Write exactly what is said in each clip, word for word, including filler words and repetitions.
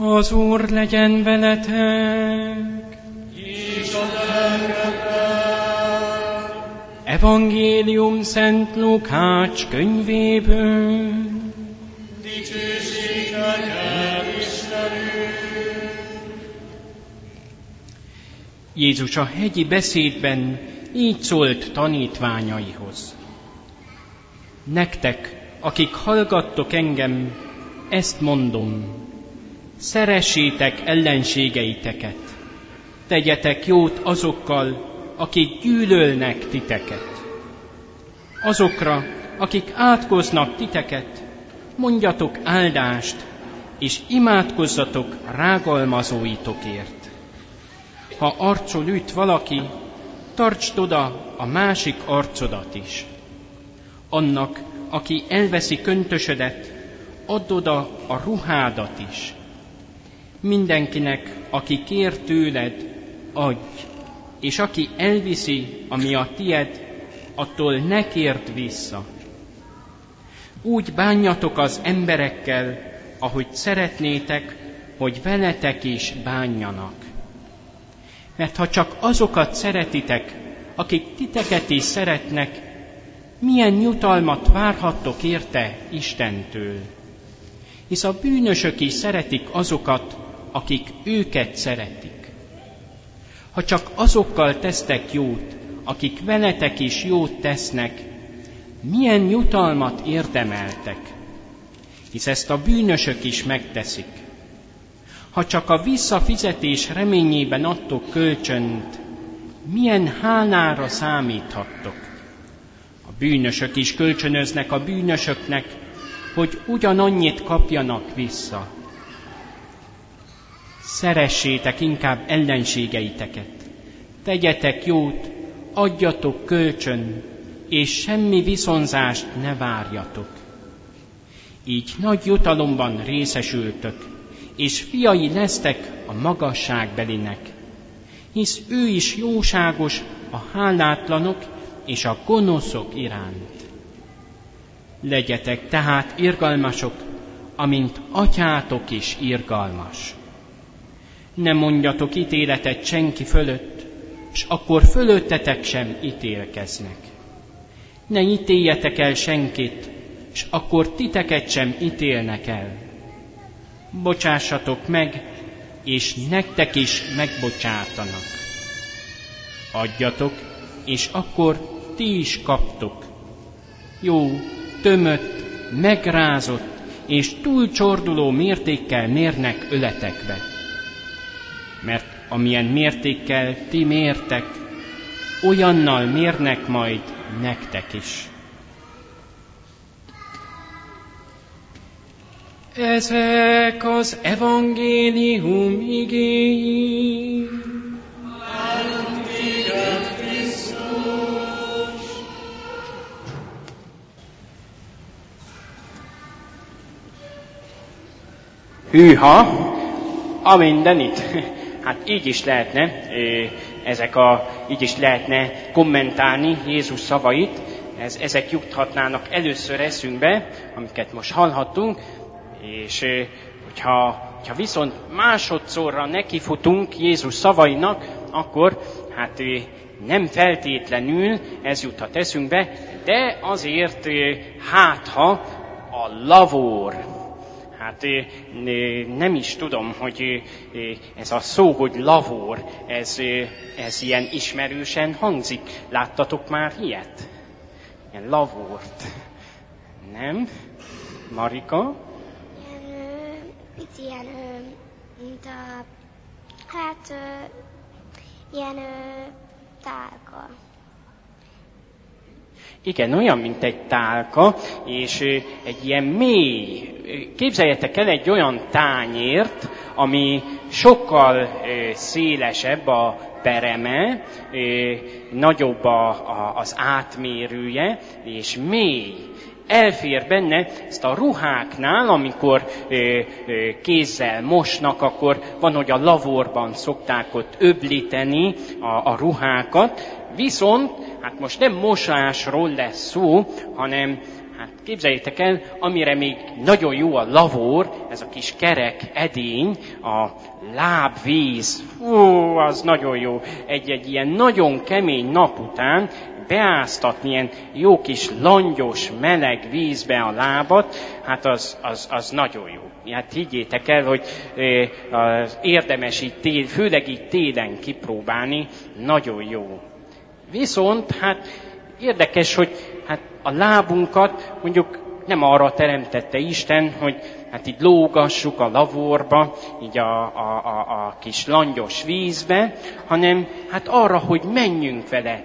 Az Úr legyen veletek! És a lelkedben! Evangélium Szent Lukács könyvéből. Dicsőség neked, Istenünk! Jézus a hegyi beszédben így szólt tanítványaihoz. Nektek, akik hallgattok engem, ezt mondom, szeressétek ellenségeiteket, tegyetek jót azokkal, akik gyűlölnek titeket. Azokra, akik átkoznak titeket, mondjatok áldást, és imádkozzatok rágalmazóitokért. Ha arcol üt valaki, tartsd oda a másik arcodat is. Annak, aki elveszi köntösödet, add oda a ruhádat is. Mindenkinek, aki kér tőled, adj, és aki elviszi, ami a tied, attól ne kérd vissza. Úgy bánjatok az emberekkel, ahogy szeretnétek, hogy veletek is bánjanak. Mert ha csak azokat szeretitek, akik titeket is szeretnek, milyen jutalmat várhattok érte Istentől? Hisz a bűnösök is szeretik azokat, akik őket szeretik. Ha csak azokkal tesztek jót, akik veletek is jót tesznek, milyen jutalmat érdemeltek? Hisz ezt a bűnösök is megteszik. Ha csak a visszafizetés reményében adtok kölcsönt, milyen hálára számíthattok? A bűnösök is kölcsönöznek a bűnösöknek, hogy ugyanannyit kapjanak vissza. Szeressétek inkább ellenségeiteket, tegyetek jót, adjatok kölcsön, és semmi viszonzást ne várjatok. Így nagy jutalomban részesültök, és fiai lesztek a magasságbelinek, hisz ő is jóságos a hálátlanok és a gonoszok iránt. Legyetek tehát irgalmasok, amint atyátok is irgalmas. Ne mondjatok ítéletet senki fölött, s akkor fölöttetek sem ítélkeznek. Ne ítéljetek el senkit, s akkor titeket sem ítélnek el. Bocsássatok meg, és nektek is megbocsátanak. Adjatok, és akkor ti is kaptok. Jó, tömött, megrázott és túlcsorduló mértékkel mérnek öletekbe. Mert amilyen mértékkel ti mértek, olyannal mérnek majd nektek is. Ezek az evangélium igéi. Áldunk téged, Krisztus! Hűha, a mindenit. Hát így is lehetne, ezek a, így is lehetne kommentálni Jézus szavait, ez, ezek juthatnának először eszünkbe, amiket most hallhattunk, és hogyha, hogyha viszont másodszorra nekifutunk Jézus szavainak, akkor hát nem feltétlenül ez juthat eszünkbe, de azért hátha a lavór. Hát nem is tudom, hogy ez a szó, hogy lavór, ez, ez ilyen ismerősen hangzik. Láttatok már ilyet? Ilyen lavórt. Nem? Marika? Ilyen, itt ilyen, mint a, hát, ilyen tálka. Igen, olyan, mint egy tálka, és egy ilyen mély, képzeljetek el egy olyan tányért, ami sokkal szélesebb a pereme, nagyobb a, a, az átmérője, és mély. Elfér benne, ezt a ruháknál, amikor ö, ö, kézzel mosnak, akkor van, hogy a lavorban szokták ott öblíteni a, a ruhákat, viszont, hát most nem mosásról lesz szó, hanem hát képzeljétek el, amire még nagyon jó a lavor, ez a kis kerek edény, a lábvíz, fú, az nagyon jó. Egy-egy ilyen nagyon kemény nap után beáztatni ilyen jó kis langyos, meleg vízbe a lábat, hát az, az, az nagyon jó. Hát higgyétek el, hogy az érdemes így tél, főleg így télen kipróbálni, nagyon jó. Viszont hát érdekes, hogy hát a lábunkat mondjuk nem arra teremtette Isten, hogy hát így lógassuk a lavorba, így a, a, a, a kis langyos vízbe, hanem hát arra, hogy menjünk vele,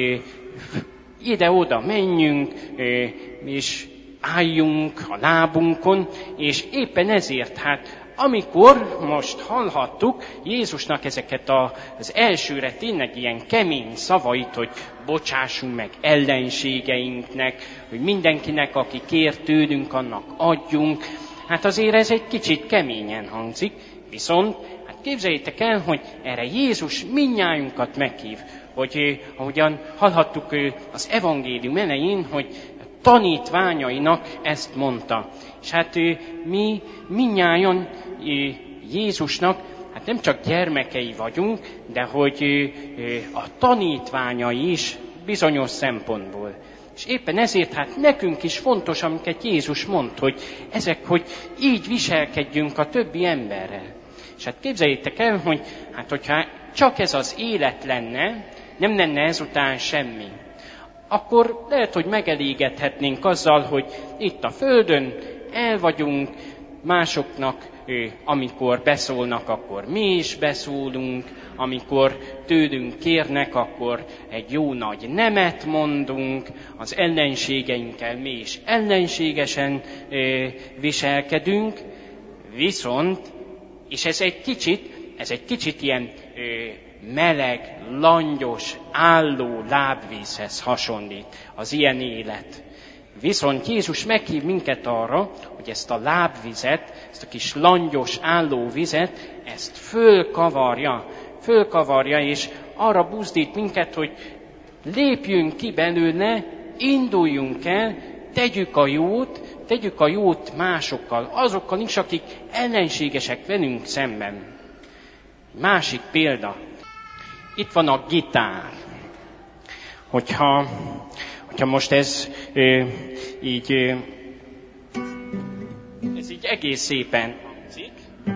ide-oda menjünk, és álljunk a lábunkon, és éppen ezért hát amikor most hallhattuk Jézusnak ezeket a, az elsőre tényleg ilyen kemény szavait, hogy bocsássunk meg ellenségeinknek, hogy mindenkinek, aki kér tőlünk, annak adjunk, hát azért ez egy kicsit keményen hangzik, viszont hát képzeljétek el, hogy erre Jézus mindnyájunkat meghív, hogy ahogyan hallhattuk az evangélium elején, hogy tanítványainak ezt mondta. És hát mi mindnyájan Jézusnak hát nem csak gyermekei vagyunk, de hogy a tanítványai is bizonyos szempontból. És éppen ezért hát nekünk is fontos, amiket Jézus mond, hogy ezek, hogy így viselkedjünk a többi emberrel. És hát képzeljétek el, hogy hát hogyha csak ez az élet lenne, nem lenne ezután semmi, akkor lehet, hogy megelégedhetnénk azzal, hogy itt a Földön el vagyunk, másoknak, amikor beszólnak, akkor mi is beszólunk, amikor tőlünk kérnek, akkor egy jó nagy nemet mondunk, az ellenségeinkkel mi is ellenségesen viselkedünk, viszont, és ez egy kicsit, ez egy kicsit ilyen meleg, langyos, álló lábvízhez hasonlít az ilyen élet. Viszont Jézus meghív minket arra, hogy ezt a lábvizet, ezt a kis langyos, álló vizet, ezt fölkavarja, fölkavarja, és arra buzdít minket, hogy lépjünk ki belőle, induljunk el, tegyük a jót, tegyük a jót másokkal, azokkal is, akik ellenségesek velünk szemben. Másik példa. Itt van a gitár. Hogyha, hogyha most ez ö, így, ö, ez így egész szépen hangzik,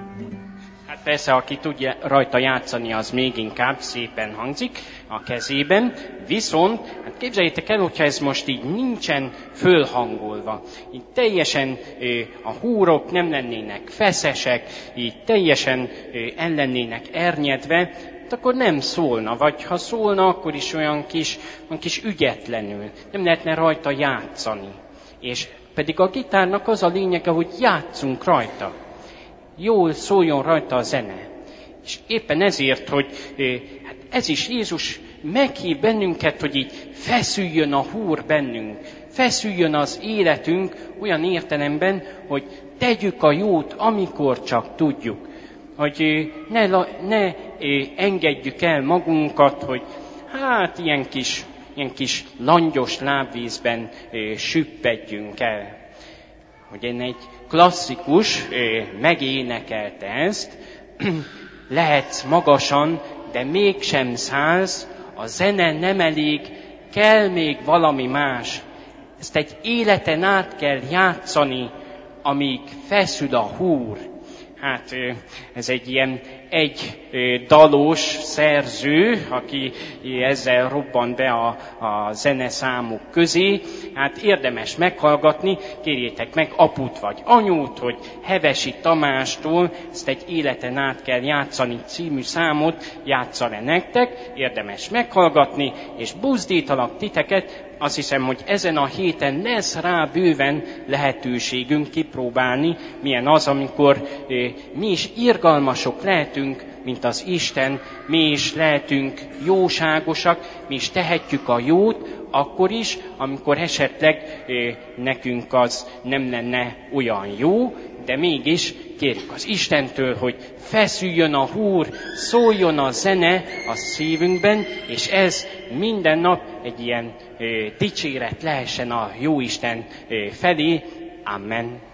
hát persze, aki tudja rajta játszani, az még inkább szépen hangzik a kezében, viszont hát képzeljétek el, hogyha ez most így nincsen fölhangolva, így teljesen ö, a húrok nem lennének feszesek, így teljesen ö, el lennének ernyedve, akkor nem szólna, vagy ha szólna, akkor is olyan kis, olyan kis ügyetlenül, nem lehetne rajta játszani. És pedig a gitárnak az a lényege, hogy játszunk rajta. Jól szóljon rajta a zene. És éppen ezért, hogy hát ez is Jézus meghív bennünket, hogy így feszüljön a húr bennünk, feszüljön az életünk olyan értelemben, hogy tegyük a jót, amikor csak tudjuk. Hogy ne, ne engedjük el magunkat, hogy hát ilyen kis, ilyen kis langyos lábvízben süppedjünk el. Hogy én egy klasszikus megénekelte ezt, lehetsz magasan, de mégsem szállsz, a zene nem elég, kell még valami más. Ezt egy életen át kell játszani, amíg feszül a húr. Hát ez egy ilyen egy dalos szerző, aki ezzel robban be a, a zeneszámok közé. Hát érdemes meghallgatni, kérjétek meg aput vagy anyút, hogy Hevesi Tamástól ezt egy életen át kell játszani című számot játsza le nektek. Érdemes meghallgatni, és buzdítalak titeket. Azt hiszem, hogy ezen a héten lesz rá bőven lehetőségünk kipróbálni, milyen az, amikor mi is irgalmasok lehetünk, mint az Isten, mi is lehetünk jóságosak, mi is tehetjük a jót, akkor is, amikor esetleg nekünk az nem lenne olyan jó, de mégis kérjük az Istentől, hogy feszüljön a húr, szóljon a zene a szívünkben, és ez minden nap egy ilyen ö, dicséret lehessen a Jóisten ö, felé. Amen.